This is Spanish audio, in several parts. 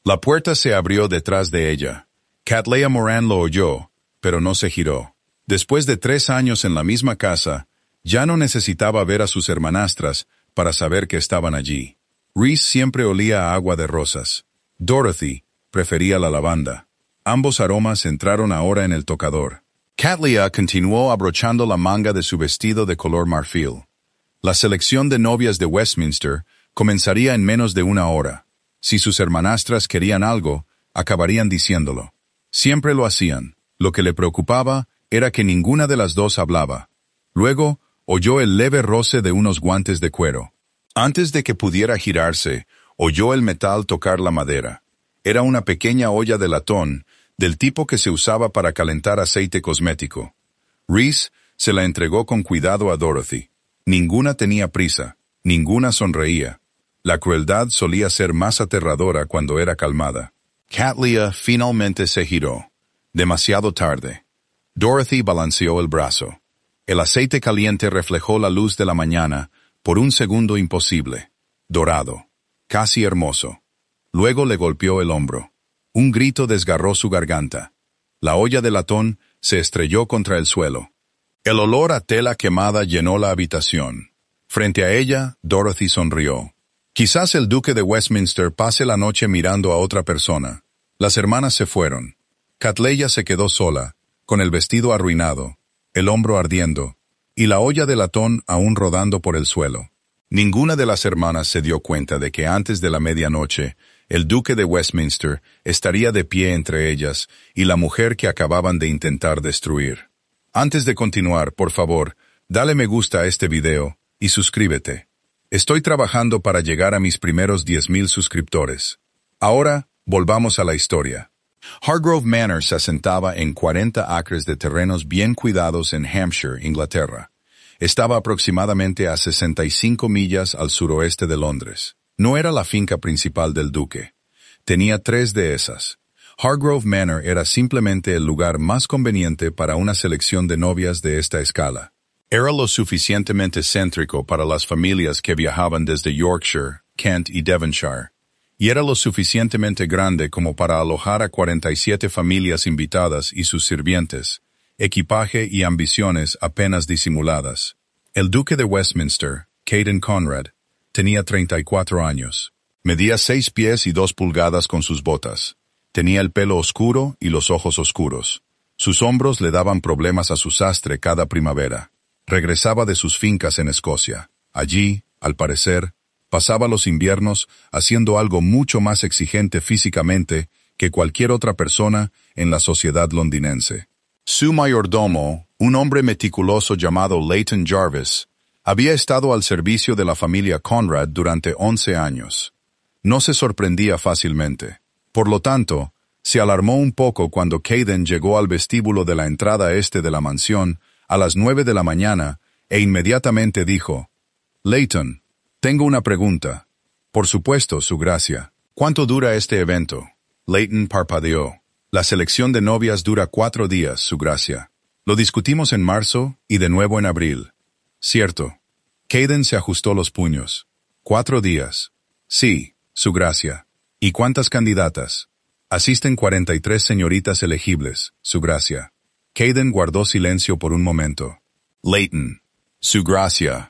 La puerta se abrió detrás de ella. Cattleya Moran lo oyó, pero no se giró. Después de 3 años en la misma casa, ya no necesitaba ver a sus hermanastras para saber que estaban allí. Rhys siempre olía a agua de rosas. Dorothy prefería la lavanda. Ambos aromas entraron ahora en el tocador. Cattleya continuó abrochando la manga de su vestido de color marfil. La selección de novias de Westminster comenzaría en menos de 1 hora. Si sus hermanastras querían algo, acabarían diciéndolo. Siempre lo hacían. Lo que le preocupaba era que ninguna de las dos hablaba. Luego, oyó el leve roce de unos guantes de cuero. Antes de que pudiera girarse, oyó el metal tocar la madera. Era una pequeña olla de latón, del tipo que se usaba para calentar aceite cosmético. Rhys se la entregó con cuidado a Dorothy. Ninguna tenía prisa, ninguna sonreía. La crueldad solía ser más aterradora cuando era calmada. Cattleya finalmente se giró. Demasiado tarde. Dorothy balanceó el brazo. El aceite caliente reflejó la luz de la mañana por un segundo imposible. Dorado. Casi hermoso. Luego le golpeó el hombro. Un grito desgarró su garganta. La olla de latón se estrelló contra el suelo. El olor a tela quemada llenó la habitación. Frente a ella, Dorothy sonrió. Quizás el duque de Westminster pase la noche mirando a otra persona. Las hermanas se fueron. Cattleya se quedó sola, con el vestido arruinado, el hombro ardiendo, y la olla de latón aún rodando por el suelo. Ninguna de las hermanas se dio cuenta de que antes de la medianoche, el duque de Westminster estaría de pie entre ellas y la mujer que acababan de intentar destruir. Antes de continuar, por favor, dale me gusta a este video y suscríbete. Estoy trabajando para llegar a mis primeros 10,000 suscriptores. Ahora, volvamos a la historia. Hargrove Manor se asentaba en 40 acres de terrenos bien cuidados en Hampshire, Inglaterra. Estaba aproximadamente a 65 millas al suroeste de Londres. No era la finca principal del duque. Tenía 3 de esas. Hargrove Manor era simplemente el lugar más conveniente para una selección de novias de esta escala. Era lo suficientemente céntrico para las familias que viajaban desde Yorkshire, Kent y Devonshire, y era lo suficientemente grande como para alojar a 47 familias invitadas y sus sirvientes, equipaje y ambiciones apenas disimuladas. El duque de Westminster, Caden Conrad, tenía 34 años. Medía 6 pies y 2 pulgadas con sus botas. Tenía el pelo oscuro y los ojos oscuros. Sus hombros le daban problemas a su sastre cada primavera. Regresaba de sus fincas en Escocia. Allí, al parecer, pasaba los inviernos haciendo algo mucho más exigente físicamente que cualquier otra persona en la sociedad londinense. Su mayordomo, un hombre meticuloso llamado Leighton Jarvis, había estado al servicio de la familia Conrad durante 11 años. No se sorprendía fácilmente. Por lo tanto, se alarmó un poco cuando Caden llegó al vestíbulo de la entrada este de la mansión a las 9 de la mañana e inmediatamente dijo: «Leighton, tengo una pregunta». «Por supuesto, su gracia». «¿Cuánto dura este evento?» Leighton parpadeó. «La selección de novias dura 4 días, su gracia. Lo discutimos en marzo y de nuevo en abril». «Cierto». Caden se ajustó los puños. «4 días». «Sí, su gracia». «¿Y cuántas candidatas?» «Asisten 43 señoritas elegibles, su gracia». Caden guardó silencio por un momento. «Leighton, su gracia.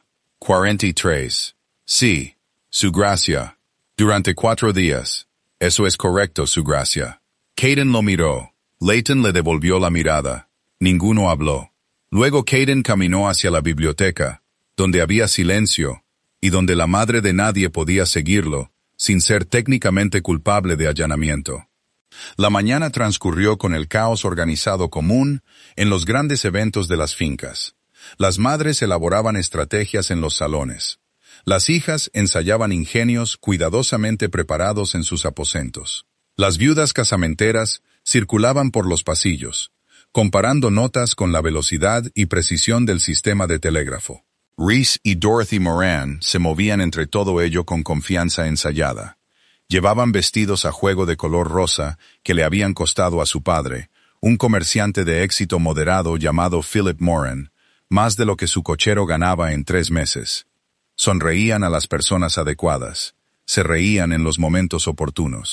43. Sí, su gracia. Durante 4 días. Eso es correcto, su gracia». Caden lo miró. Leighton le devolvió la mirada. Ninguno habló. Luego Caden caminó hacia la biblioteca, donde había silencio, y donde la madre de nadie podía seguirlo, sin ser técnicamente culpable de allanamiento. La mañana transcurrió con el caos organizado común en los grandes eventos de las fincas. Las madres elaboraban estrategias en los salones. Las hijas ensayaban ingenios cuidadosamente preparados en sus aposentos. Las viudas casamenteras circulaban por los pasillos, comparando notas con la velocidad y precisión del sistema de telégrafo. Rhys y Dorothy Moran se movían entre todo ello con confianza ensayada. Llevaban vestidos a juego de color rosa que le habían costado a su padre, un comerciante de éxito moderado llamado Philip Moran, más de lo que su cochero ganaba en 3 meses. Sonreían a las personas adecuadas, se reían en los momentos oportunos.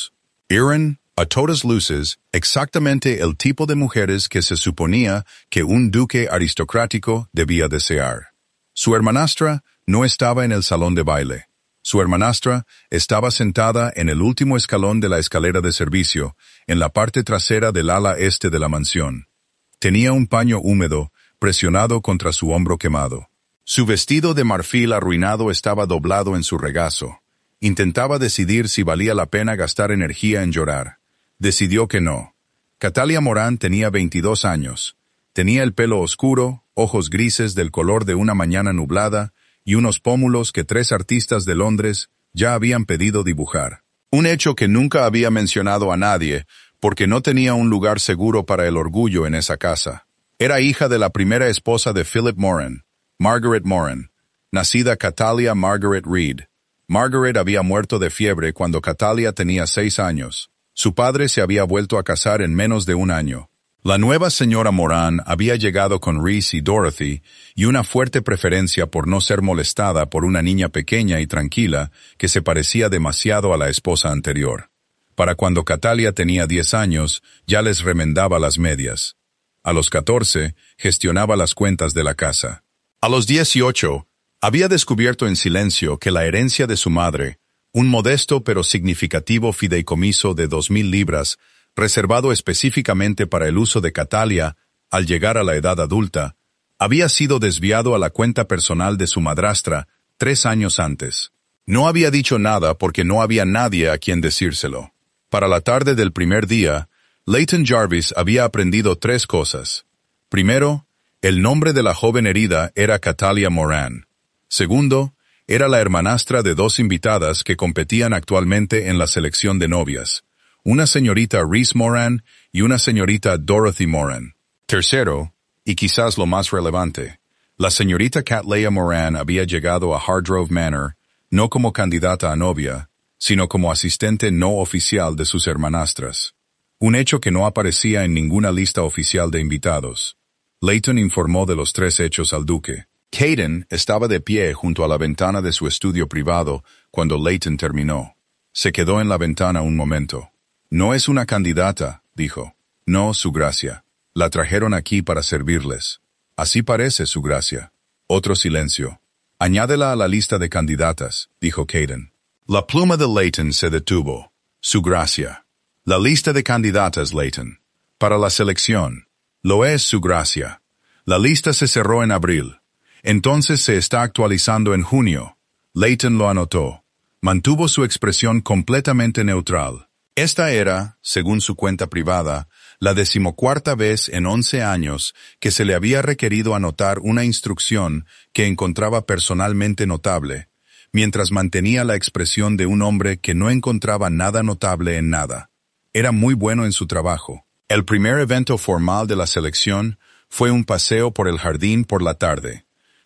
Eran, a todas luces, exactamente el tipo de mujeres que se suponía que un duque aristocrático debía desear. Su hermanastra no estaba en el salón de baile. Su hermanastra estaba sentada en el último escalón de la escalera de servicio, en la parte trasera del ala este de la mansión. Tenía un paño húmedo presionado contra su hombro quemado. Su vestido de marfil arruinado estaba doblado en su regazo. Intentaba decidir si valía la pena gastar energía en llorar. Decidió que no. Catalia Moran tenía 22 años. Tenía el pelo oscuro, ojos grises del color de una mañana nublada y unos pómulos que 3 artistas de Londres ya habían pedido dibujar. Un hecho que nunca había mencionado a nadie, porque no tenía un lugar seguro para el orgullo en esa casa. Era hija de la primera esposa de Philip Moran, Margaret Moran, nacida Catalia Margaret Reed. Margaret había muerto de fiebre cuando Catalia tenía 6 años. Su padre se había vuelto a casar en menos de un año. La nueva señora Moran había llegado con Rhys y Dorothy y una fuerte preferencia por no ser molestada por una niña pequeña y tranquila que se parecía demasiado a la esposa anterior. Para cuando Catalia tenía 10 años, ya les remendaba las medias. A los 14, gestionaba las cuentas de la casa. A los 18, había descubierto en silencio que la herencia de su madre, un modesto pero significativo fideicomiso de 2,000 libras, reservado específicamente para el uso de Catalia al llegar a la edad adulta, había sido desviado a la cuenta personal de su madrastra 3 años antes. No había dicho nada porque no había nadie a quien decírselo. Para la tarde del primer día, Leighton Jarvis había aprendido 3 cosas. Primero, el nombre de la joven herida era Catalia Moran. Segundo, era la hermanastra de 2 invitadas que competían actualmente en la selección de novias, una señorita Rhys Moran y una señorita Dorothy Moran. Tercero, y quizás lo más relevante, la señorita Cattleya Moran había llegado a Hargrove Manor no como candidata a novia, sino como asistente no oficial de sus hermanastras. Un hecho que no aparecía en ninguna lista oficial de invitados. Leighton informó de los 3 hechos al duque. Caden estaba de pie junto a la ventana de su estudio privado cuando Leighton terminó. Se quedó en la ventana un momento. «No es una candidata», dijo. «No, su gracia. La trajeron aquí para servirles. Así parece, su gracia». Otro silencio. «Añádela a la lista de candidatas», dijo Caden. La pluma de Leighton se detuvo. «Su gracia». «La lista de candidatas, Leighton. Para la selección». «Lo es, su gracia». «La lista se cerró en abril. Entonces se está actualizando en junio». Leighton lo anotó. Mantuvo su expresión completamente neutral. Esta era, según su cuenta privada, la 14ª vez en 11 años que se le había requerido anotar una instrucción que encontraba personalmente notable, mientras mantenía la expresión de un hombre que no encontraba nada notable en nada. Era muy bueno en su trabajo. El primer evento formal de la selección fue un paseo por el jardín por la tarde.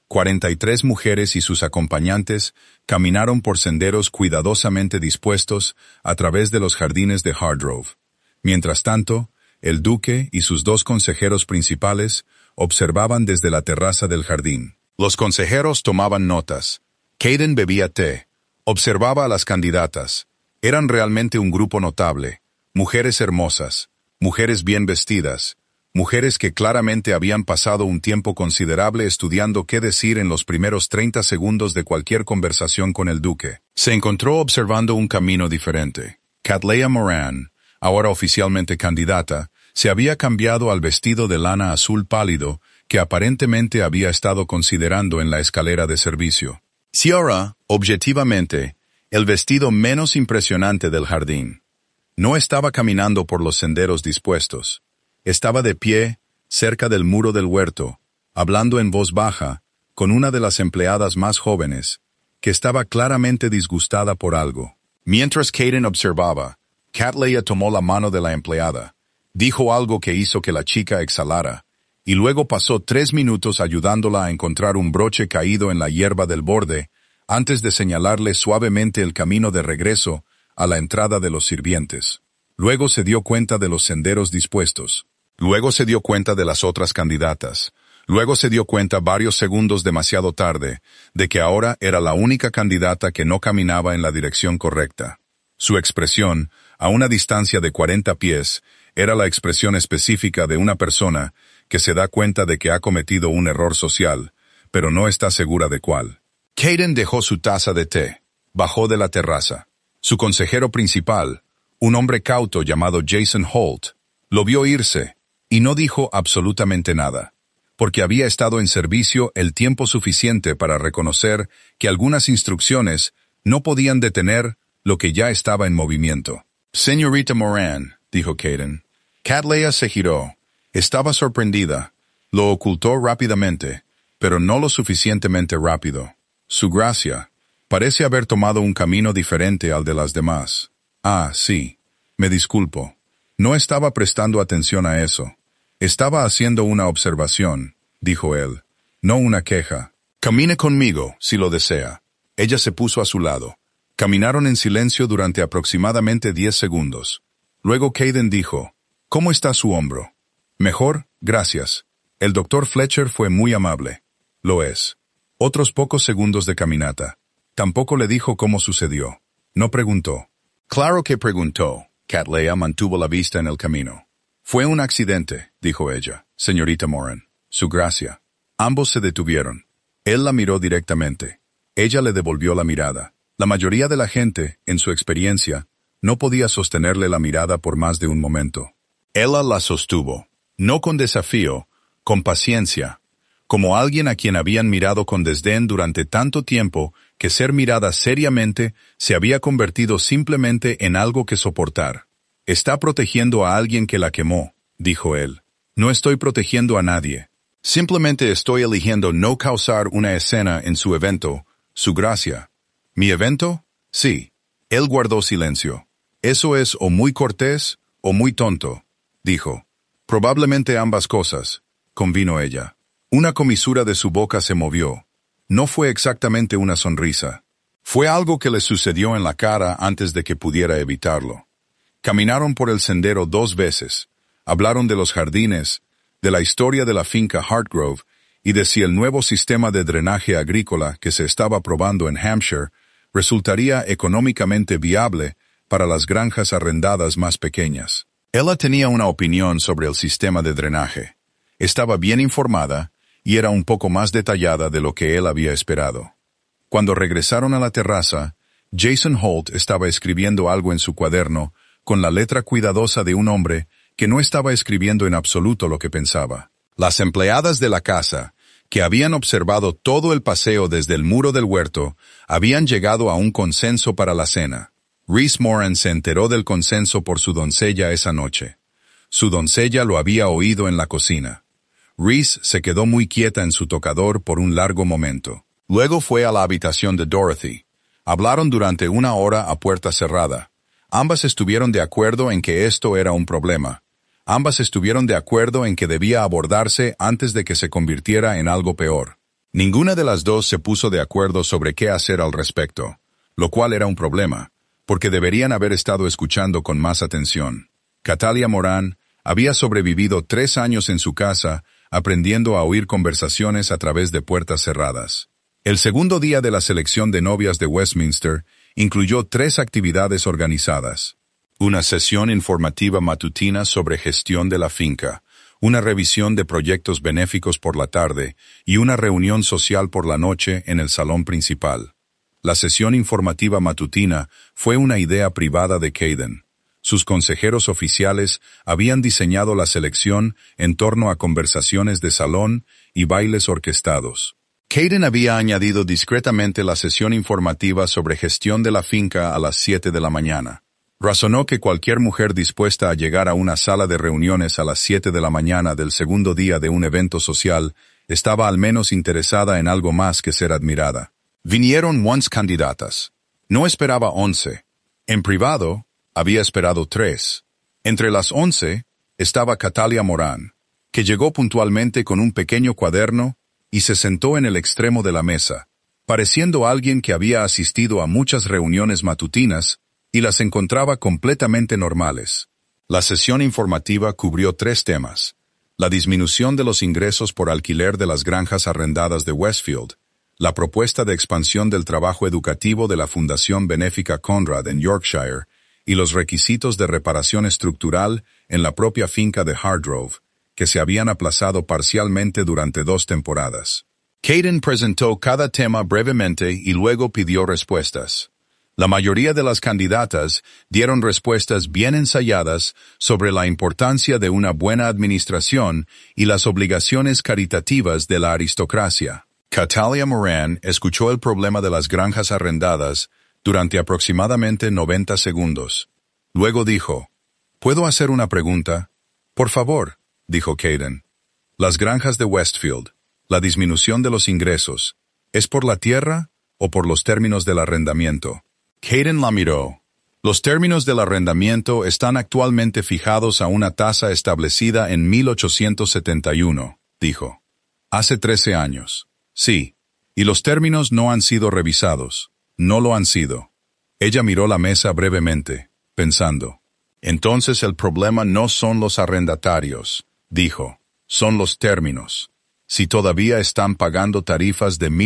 43 mujeres y sus acompañantes caminaron por senderos cuidadosamente dispuestos a través de los jardines de Hargrove. Mientras tanto, el duque y sus 2 consejeros principales observaban desde la terraza del jardín. Los consejeros tomaban notas. Caden bebía té. Observaba a las candidatas. Eran realmente un grupo notable. Mujeres hermosas. Mujeres bien vestidas. Mujeres que claramente habían pasado un tiempo considerable estudiando qué decir en los primeros 30 segundos de cualquier conversación con el duque. Se encontró observando un camino diferente. Cattleya Moran, ahora oficialmente candidata, se había cambiado al vestido de lana azul pálido que aparentemente había estado considerando en la escalera de servicio. Si ahora, objetivamente, el vestido menos impresionante del jardín. No estaba caminando por los senderos dispuestos. Estaba de pie, cerca del muro del huerto, hablando en voz baja, con una de las empleadas más jóvenes, que estaba claramente disgustada por algo. Mientras Caden observaba, Cattleya tomó la mano de la empleada, dijo algo que hizo que la chica exhalara, y luego pasó 3 minutos ayudándola a encontrar un broche caído en la hierba del borde, antes de señalarle suavemente el camino de regreso a la entrada de los sirvientes. Luego se dio cuenta de los senderos dispuestos. Luego se dio cuenta de las otras candidatas. Luego se dio cuenta varios segundos demasiado tarde de que ahora era la única candidata que no caminaba en la dirección correcta. Su expresión, a una distancia de 40 pies, era la expresión específica de una persona que se da cuenta de que ha cometido un error social, pero no está segura de cuál. Kayden dejó su taza de té, bajó de la terraza. Su consejero principal, un hombre cauto llamado Jason Holt, lo vio irse y no dijo absolutamente nada, porque había estado en servicio el tiempo suficiente para reconocer que algunas instrucciones no podían detener lo que ya estaba en movimiento. «Señorita Moran», dijo Kayden. Cattleya se giró. Estaba sorprendida. Lo ocultó rápidamente, pero no lo suficientemente rápido. Su gracia parece haber tomado un camino diferente al de las demás. «Ah, sí. Me disculpo. No estaba prestando atención a eso. Estaba haciendo una observación», dijo él, «no una queja. Camine conmigo, si lo desea». Ella se puso a su lado. Caminaron en silencio durante aproximadamente 10 segundos. Luego Kayden dijo, «¿Cómo está su hombro?» «Mejor, gracias. El doctor Fletcher fue muy amable». «Lo es». Otros pocos segundos de caminata. Tampoco le dijo cómo sucedió. No preguntó. «Claro que preguntó». Cattleya mantuvo la vista en el camino. «Fue un accidente», dijo ella, «señorita Moran. Su gracia». Ambos se detuvieron. Él la miró directamente. Ella le devolvió la mirada. La mayoría de la gente, en su experiencia, no podía sostenerle la mirada por más de un momento. Ella la sostuvo, no con desafío, con paciencia, como alguien a quien habían mirado con desdén durante tanto tiempo que ser mirada seriamente se había convertido simplemente en algo que soportar. «Está protegiendo a alguien que la quemó», dijo él. «No estoy protegiendo a nadie. Simplemente estoy eligiendo no causar una escena en su evento, su gracia». «¿Mi evento?» «Sí». Él guardó silencio. «Eso es o muy cortés o muy tonto», dijo. «Probablemente ambas cosas», convino ella. Una comisura de su boca se movió. No fue exactamente una sonrisa. Fue algo que le sucedió en la cara antes de que pudiera evitarlo. Caminaron por el sendero 2 veces. Hablaron de los jardines, de la historia de la finca Hartgrove y de si el nuevo sistema de drenaje agrícola que se estaba probando en Hampshire resultaría económicamente viable para las granjas arrendadas más pequeñas. Ella tenía una opinión sobre el sistema de drenaje. Estaba bien informada y era un poco más detallada de lo que él había esperado. Cuando regresaron a la terraza, Jason Holt estaba escribiendo algo en su cuaderno con la letra cuidadosa de un hombre que no estaba escribiendo en absoluto lo que pensaba. Las empleadas de la casa, que habían observado todo el paseo desde el muro del huerto, habían llegado a un consenso para la cena. Reese Moran se enteró del consenso por su doncella esa noche. Su doncella lo había oído en la cocina. Reese se quedó muy quieta en su tocador por un largo momento. Luego fue a la habitación de Dorothy. Hablaron durante 1 hora a puerta cerrada. Ambas estuvieron de acuerdo en que esto era un problema. Ambas estuvieron de acuerdo en que debía abordarse antes de que se convirtiera en algo peor. Ninguna de las dos se puso de acuerdo sobre qué hacer al respecto, lo cual era un problema, porque deberían haber estado escuchando con más atención. Cattleya Moran había sobrevivido 3 años en su casa, aprendiendo a oír conversaciones a través de puertas cerradas. El segundo día de la selección de novias de Westminster incluyó 3 actividades organizadas. Una sesión informativa matutina sobre gestión de la finca, una revisión de proyectos benéficos por la tarde y una reunión social por la noche en el salón principal. La sesión informativa matutina fue una idea privada de Kayden. Sus consejeros oficiales habían diseñado la selección en torno a conversaciones de salón y bailes orquestados. Kayden había añadido discretamente la sesión informativa sobre gestión de la finca a las 7 de la mañana. Razonó que cualquier mujer dispuesta a llegar a una sala de reuniones a las 7 de la mañana del segundo día de un evento social estaba al menos interesada en algo más que ser admirada. Vinieron 11 candidatas. No esperaba 11. En privado, había esperado 3. Entre las 11 estaba Cattleya Moran, que llegó puntualmente con un pequeño cuaderno y se sentó en el extremo de la mesa, pareciendo alguien que había asistido a muchas reuniones matutinas y las encontraba completamente normales. La sesión informativa cubrió 3 temas: la disminución de los ingresos por alquiler de las granjas arrendadas de Westfield, la propuesta de expansión del trabajo educativo de la Fundación Benéfica Conrad en Yorkshire y los requisitos de reparación estructural en la propia finca de Hargrove, que se habían aplazado parcialmente durante 2 temporadas. Caden presentó cada tema brevemente y luego pidió respuestas. La mayoría de las candidatas dieron respuestas bien ensayadas sobre la importancia de una buena administración y las obligaciones caritativas de la aristocracia. Catalia Moran escuchó el problema de las granjas arrendadas durante aproximadamente 90 segundos. Luego dijo, ¿puedo hacer una pregunta? Por favor, dijo Caden. Las granjas de Westfield, la disminución de los ingresos, ¿es por la tierra o por los términos del arrendamiento? Caden la miró. Los términos del arrendamiento están actualmente fijados a una tasa establecida en 1871, dijo. Hace 13 años. Sí. Y los términos no han sido revisados. No lo han sido. Ella miró la mesa brevemente, pensando. Entonces el problema no son los arrendatarios, dijo. Son los términos. Si todavía están pagando tarifas de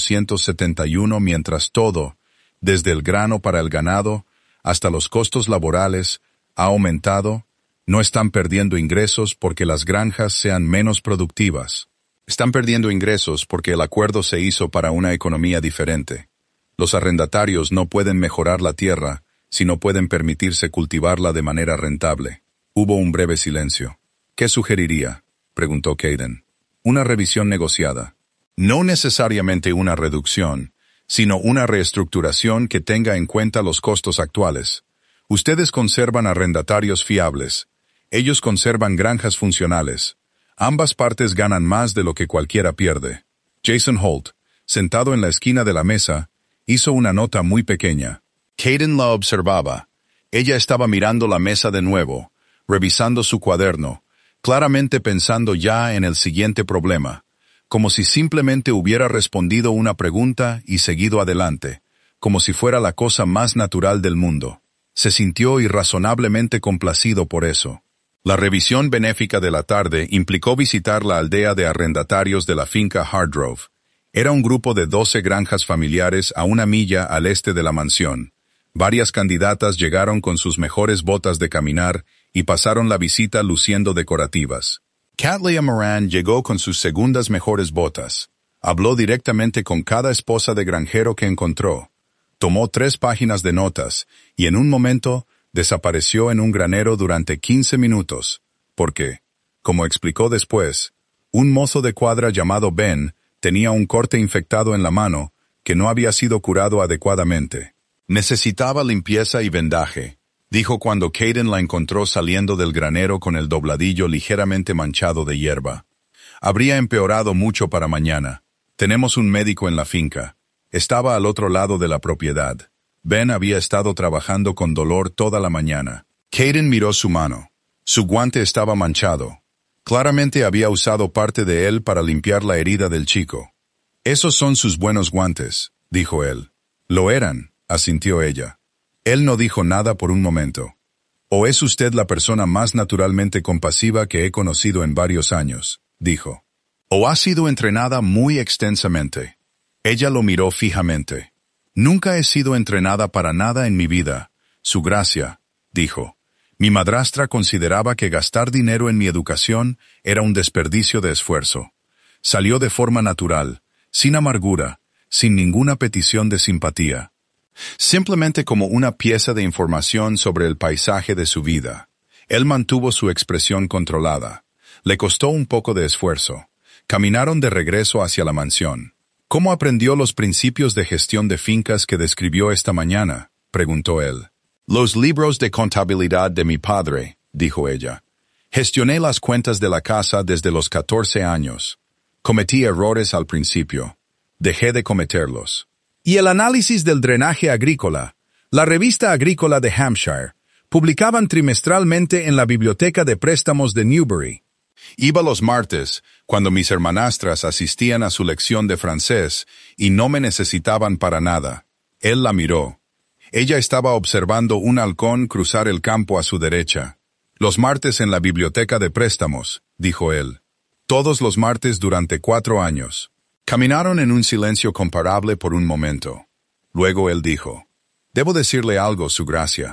1871 mientras todo, desde el grano para el ganado, hasta los costos laborales, ha aumentado, no están perdiendo ingresos porque las granjas sean menos productivas. Están perdiendo ingresos porque el acuerdo se hizo para una economía diferente. Los arrendatarios no pueden mejorar la tierra si no pueden permitirse cultivarla de manera rentable. Hubo un breve silencio. ¿Qué sugeriría?, preguntó Caden. Una revisión negociada. No necesariamente una reducción, sino una reestructuración que tenga en cuenta los costos actuales. Ustedes conservan arrendatarios fiables. Ellos conservan granjas funcionales. Ambas partes ganan más de lo que cualquiera pierde. Jason Holt, sentado en la esquina de la mesa, hizo una nota muy pequeña. Caden la observaba. Ella estaba mirando la mesa de nuevo, revisando su cuaderno, claramente pensando ya en el siguiente problema, como si simplemente hubiera respondido una pregunta y seguido adelante, como si fuera la cosa más natural del mundo. Se sintió irrazonablemente complacido por eso. La revisión benéfica de la tarde implicó visitar la aldea de arrendatarios de la finca Hargrove. Era un grupo de 12 granjas familiares a 1 milla al este de la mansión. Varias candidatas llegaron con sus mejores botas de caminar y pasaron la visita luciendo decorativas. Catalia Moran llegó con sus segundas mejores botas. Habló directamente con cada esposa de granjero que encontró. Tomó 3 páginas de notas y en un momento desapareció en un granero durante 15 minutos, porque, como explicó después, un mozo de cuadra llamado Ben tenía un corte infectado en la mano que no había sido curado adecuadamente. Necesitaba limpieza y vendaje, dijo cuando Caden la encontró saliendo del granero con el dobladillo ligeramente manchado de hierba. Habría empeorado mucho para mañana. Tenemos un médico en la finca. Estaba al otro lado de la propiedad. Ben había estado trabajando con dolor toda la mañana. Caden miró su mano. Su guante estaba manchado. Claramente había usado parte de él para limpiar la herida del chico. Esos son sus buenos guantes, dijo él. Lo eran, asintió ella. Él no dijo nada por un momento. O es usted la persona más naturalmente compasiva que he conocido en varios años, dijo. O ha sido entrenada muy extensamente. Ella lo miró fijamente. Nunca he sido entrenada para nada en mi vida, su gracia, dijo. Mi madrastra consideraba que gastar dinero en mi educación era un desperdicio de esfuerzo. Salió de forma natural, sin amargura, sin ninguna petición de simpatía. Simplemente como una pieza de información sobre el paisaje de su vida. Él mantuvo su expresión controlada. Le costó un poco de esfuerzo. Caminaron de regreso hacia la mansión. ¿Cómo aprendió los principios de gestión de fincas que describió esta mañana?, preguntó él. Los libros de contabilidad de mi padre, dijo ella. Gestioné las cuentas de la casa desde los 14 años. Cometí errores al principio. Dejé de cometerlos. Y el análisis del drenaje agrícola, la revista agrícola de Hampshire, publicaban trimestralmente en la biblioteca de préstamos de Newbury. Iba los martes, cuando mis hermanastras asistían a su lección de francés y no me necesitaban para nada. Él la miró. Ella estaba observando un halcón cruzar el campo a su derecha. Los martes en la biblioteca de préstamos, dijo él. Todos los martes durante 4 años. Caminaron en un silencio comparable por un momento. Luego él dijo, «Debo decirle algo, su gracia.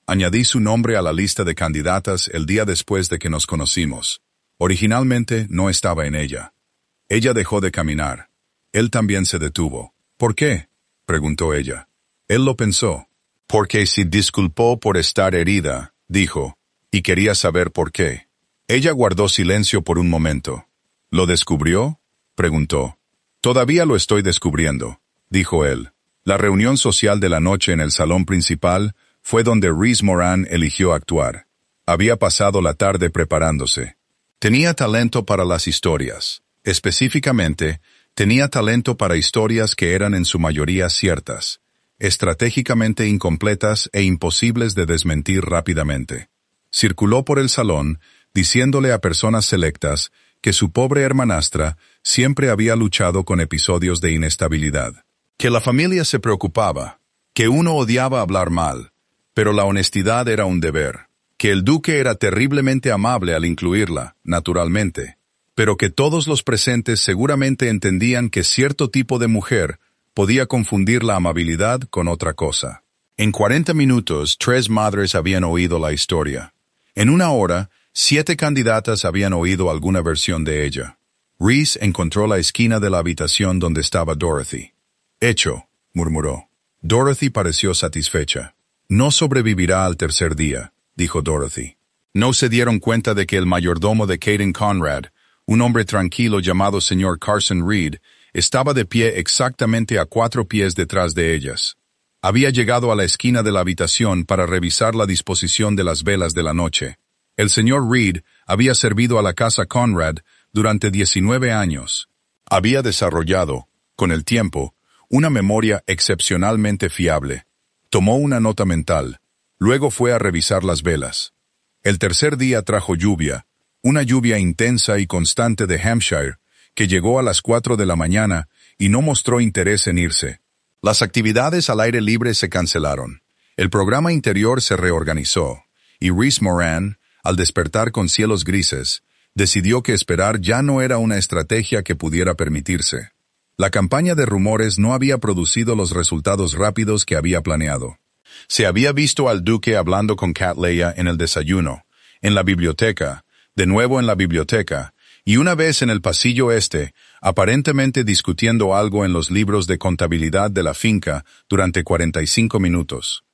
Añadí su nombre a la lista de candidatas el día después de que nos conocimos. Originalmente no estaba en ella. Ella dejó de caminar. Él también se detuvo. ¿Por qué?, preguntó ella. Él lo pensó. Porque se disculpó por estar herida, dijo, y quería saber por qué. Ella guardó silencio por un momento. ¿Lo descubrió?, preguntó. Todavía lo estoy descubriendo, dijo él. La reunión social de la noche en el salón principal fue donde Rhys Moran eligió actuar. Había pasado la tarde preparándose. Tenía talento para las historias. Específicamente, tenía talento para historias que eran en su mayoría ciertas, estratégicamente incompletas e imposibles de desmentir rápidamente. Circuló por el salón, diciéndole a personas selectas que su pobre hermanastra siempre había luchado con episodios de inestabilidad, que la familia se preocupaba, que uno odiaba hablar mal, pero la honestidad era un deber, que el duque era terriblemente amable al incluirla, naturalmente, pero que todos los presentes seguramente entendían que cierto tipo de mujer podía confundir la amabilidad con otra cosa. En 40 minutos, 3 madres habían oído la historia. En una hora, 7 candidatas habían oído alguna versión de ella. Rhys encontró la esquina de la habitación donde estaba Dorothy. «Hecho», murmuró. Dorothy pareció satisfecha. «No sobrevivirá al tercer día», dijo Dorothy. No se dieron cuenta de que el mayordomo de Caden Conrad, un hombre tranquilo llamado señor Carson Reed, estaba de pie exactamente a 4 pies detrás de ellas. Había llegado a la esquina de la habitación para revisar la disposición de las velas de la noche. El señor Reed había servido a la casa Conrad durante 19 años. Había desarrollado, con el tiempo, una memoria excepcionalmente fiable. Tomó una nota mental. Luego fue a revisar las velas. El tercer día trajo lluvia, una lluvia intensa y constante de Hampshire, que llegó a las 4 de la mañana y no mostró interés en irse. Las actividades al aire libre se cancelaron. El programa interior se reorganizó, y Rhys Moran, al despertar con cielos grises, decidió que esperar ya no era una estrategia que pudiera permitirse. La campaña de rumores no había producido los resultados rápidos que había planeado. Se había visto al duque hablando con Cattleya en el desayuno, en la biblioteca, de nuevo en la biblioteca, y una vez en el pasillo aparentemente discutiendo algo en los libros de contabilidad de la finca durante 45 minutos.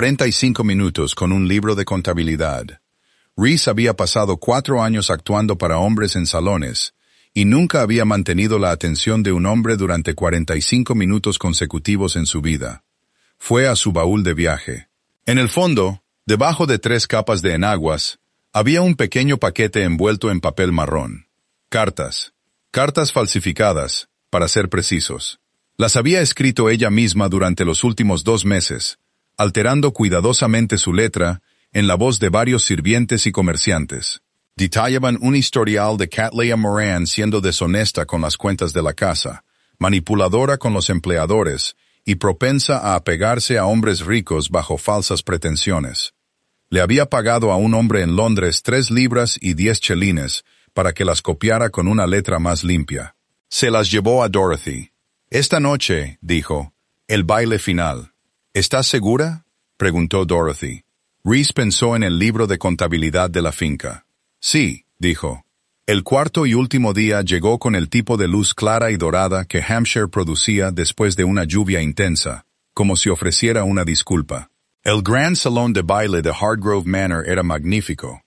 45 minutos con un libro de contabilidad. Rhys había pasado 4 años actuando para hombres en salones, y nunca había mantenido la atención de un hombre durante 45 minutos consecutivos en su vida. Fue a su baúl de viaje. En el fondo, debajo de 3 capas de enaguas, había un pequeño paquete envuelto en papel marrón. Cartas. Cartas falsificadas, para ser precisos. Las había escrito ella misma durante los últimos 2 meses, alterando cuidadosamente su letra en la voz de varios sirvientes y comerciantes. Detallaban un historial de Cattleya Moran siendo deshonesta con las cuentas de la casa, manipuladora con los empleadores y propensa a apegarse a hombres ricos bajo falsas pretensiones. Le había pagado a un hombre en Londres 3 libras y 10 chelines para que las copiara con una letra más limpia. Se las llevó a Dorothy. «Esta noche», dijo, «el baile final». «¿Estás segura?», preguntó Dorothy. Rhys pensó en el libro de contabilidad de la finca. «Sí», dijo. El cuarto y último día llegó con el tipo de luz clara y dorada que Hampshire producía después de una lluvia intensa, como si ofreciera una disculpa. El gran salón de baile de Hardgrove Manor era magnífico.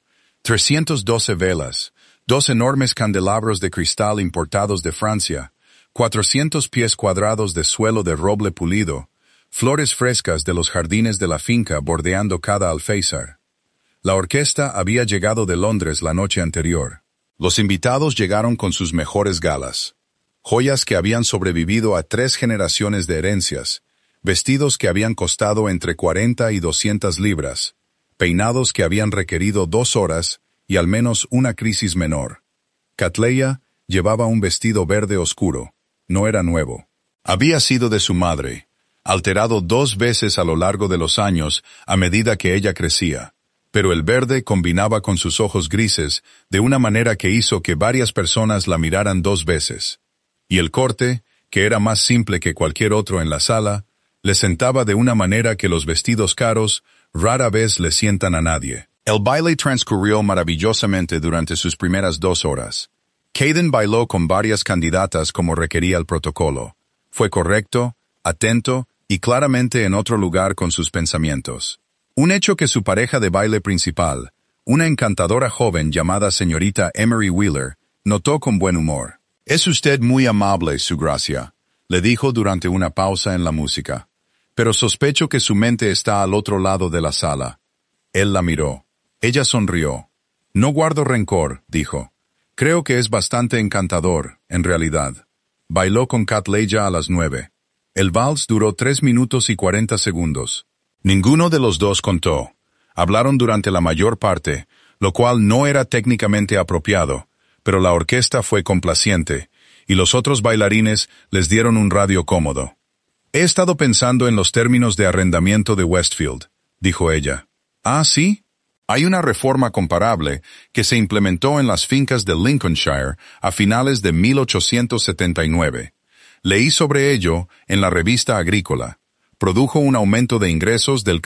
312 velas, 2 enormes candelabros de cristal importados de Francia, 400 pies cuadrados de suelo de roble pulido, flores frescas de los jardines de la finca bordeando cada alféizar. La orquesta había llegado de Londres la noche anterior. Los invitados llegaron con sus mejores galas, joyas que habían sobrevivido a 3 generaciones de herencias, vestidos que habían costado entre 40 y 200 libras, peinados que habían requerido 2 horas y al menos una crisis menor. Cattleya llevaba un vestido verde oscuro, no era nuevo. Había sido de su madre, alterado 2 veces a lo largo de los años a medida que ella crecía, pero el verde combinaba con sus ojos grises de una manera que hizo que varias personas la miraran 2 veces. Y el corte, que era más simple que cualquier otro en la sala, le sentaba de una manera que los vestidos caros, Rara vez le sientan a nadie. El baile transcurrió maravillosamente durante sus primeras 2 horas. Caden bailó con varias candidatas como requería el protocolo. Fue correcto, atento y claramente en otro lugar con sus pensamientos. Un hecho que su pareja de baile principal, una encantadora joven llamada señorita Emery Wheeler, notó con buen humor. «Es usted muy amable, su gracia», le dijo durante una pausa en la música. «Pero sospecho que su mente está al otro lado de la sala». Él la miró. Ella sonrió. «No guardo rencor», dijo. «Creo que es bastante encantador, en realidad». Bailó con Catleya a las 9. El vals duró 3 minutos y 40 segundos. Ninguno de los dos contó. Hablaron durante la mayor parte, lo cual no era técnicamente apropiado, pero la orquesta fue complaciente, y los otros bailarines les dieron un radio cómodo. «He estado pensando en los términos de arrendamiento de Westfield», dijo ella. «¿Ah, sí? Hay una reforma comparable que se implementó en las fincas de Lincolnshire a finales de 1879. Leí sobre ello en la revista agrícola. Produjo un aumento de ingresos del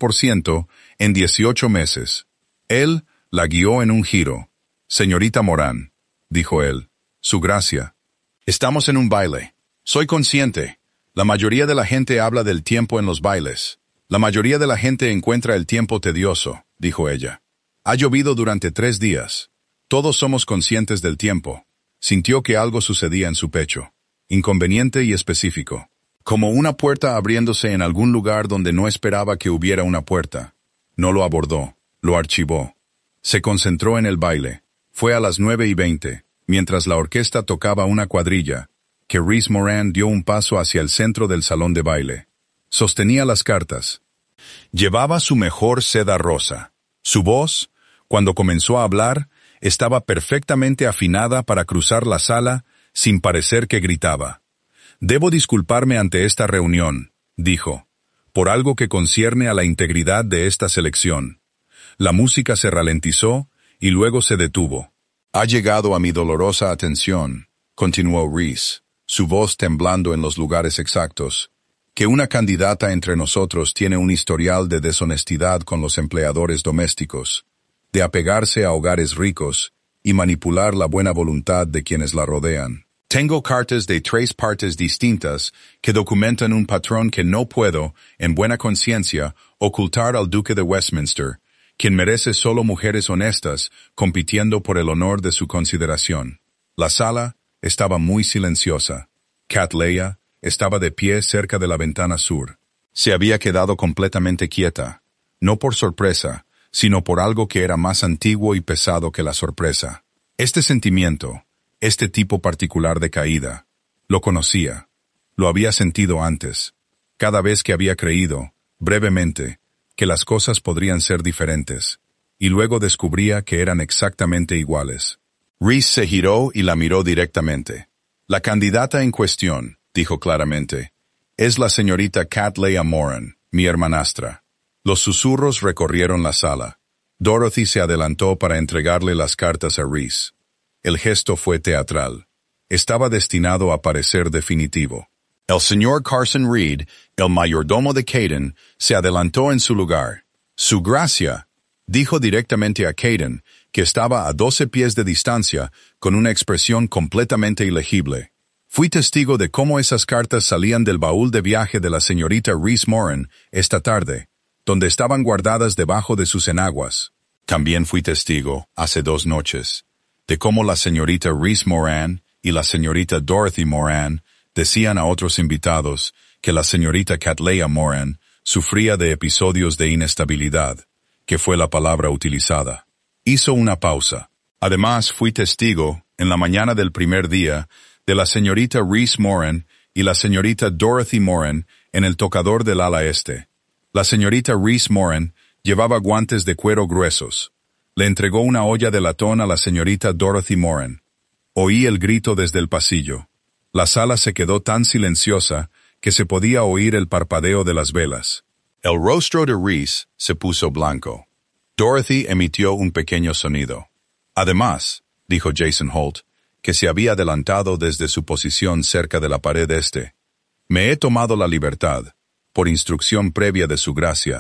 14% en 18 meses. Él la guió en un giro. «Señorita Moran», dijo él, «su gracia». «Estamos en un baile. Soy consciente. La mayoría de la gente habla del tiempo en los bailes. La mayoría de la gente encuentra el tiempo tedioso», dijo ella. «Ha llovido durante 3 días. Todos somos conscientes del tiempo». Sintió que algo sucedía en su pecho. Inconveniente y específico. Como una puerta abriéndose en algún lugar donde no esperaba que hubiera una puerta. No lo abordó, lo archivó. Se concentró en el baile. Fue a las 9:20, mientras la orquesta tocaba una cuadrilla, que Rhys Moran dio un paso hacia el centro del salón de baile. Sostenía las cartas. Llevaba su mejor seda rosa. Su voz, cuando comenzó a hablar, estaba perfectamente afinada para cruzar la sala sin parecer que gritaba. «Debo disculparme ante esta reunión», dijo, «por algo que concierne a la integridad de esta selección». La música se ralentizó y luego se detuvo. «Ha llegado a mi dolorosa atención», continuó Rhys, su voz temblando en los lugares exactos, «que una candidata entre nosotros tiene un historial de deshonestidad con los empleadores domésticos, de apegarse a hogares ricos y manipular la buena voluntad de quienes la rodean. Tengo cartas de 3 partes distintas que documentan un patrón que no puedo, en buena conciencia, ocultar al Duque de Westminster, quien merece solo mujeres honestas compitiendo por el honor de su consideración». La sala estaba muy silenciosa. Catleya estaba de pie cerca de la ventana sur. Se había quedado completamente quieta, no por sorpresa, sino por algo que era más antiguo y pesado que la sorpresa. Este sentimiento, este tipo particular de caída, lo conocía. Lo había sentido antes, cada vez que había creído, brevemente, que las cosas podrían ser diferentes, y luego descubría que eran exactamente iguales. Rhys se giró y la miró directamente. «La candidata en cuestión», dijo claramente, «es la señorita Catleya Moran, mi hermanastra». Los susurros recorrieron la sala. Dorothy se adelantó para entregarle las cartas a Rhys. El gesto fue teatral. Estaba destinado a parecer definitivo. El señor Carson Reed, el mayordomo de Caden, se adelantó en su lugar. «Su gracia», dijo directamente a Caden, que estaba a 12 pies de distancia, con una expresión completamente ilegible. «Fui testigo de cómo esas cartas salían del baúl de viaje de la señorita Rhys Moran esta tarde, donde estaban guardadas debajo de sus enaguas. También fui testigo, hace 2 noches, de cómo la señorita Rhys Moran y la señorita Dorothy Moran decían a otros invitados que la señorita Catleya Moran sufría de episodios de inestabilidad, que fue la palabra utilizada». Hizo una pausa. «Además, fui testigo, en la mañana del primer día, de la señorita Rhys Moran y la señorita Dorothy Moran en el tocador del ala este. La señorita Rhys Moran llevaba guantes de cuero gruesos. Le entregó una olla de latón a la señorita Dorothy Moran. Oí el grito desde el pasillo. La sala se quedó tan silenciosa que se podía oír el parpadeo de las velas. El rostro de Rhys se puso blanco. Dorothy emitió un pequeño sonido. «Además», dijo Jason Holt, que se había adelantado desde su posición cerca de la pared este, «me he tomado la libertad, por instrucción previa de su gracia,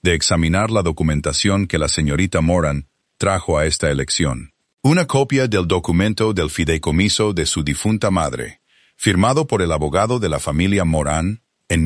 de examinar la documentación que la señorita Moran trajo a esta elección. Una copia del documento del fideicomiso de su difunta madre, firmado por el abogado de la familia Moran en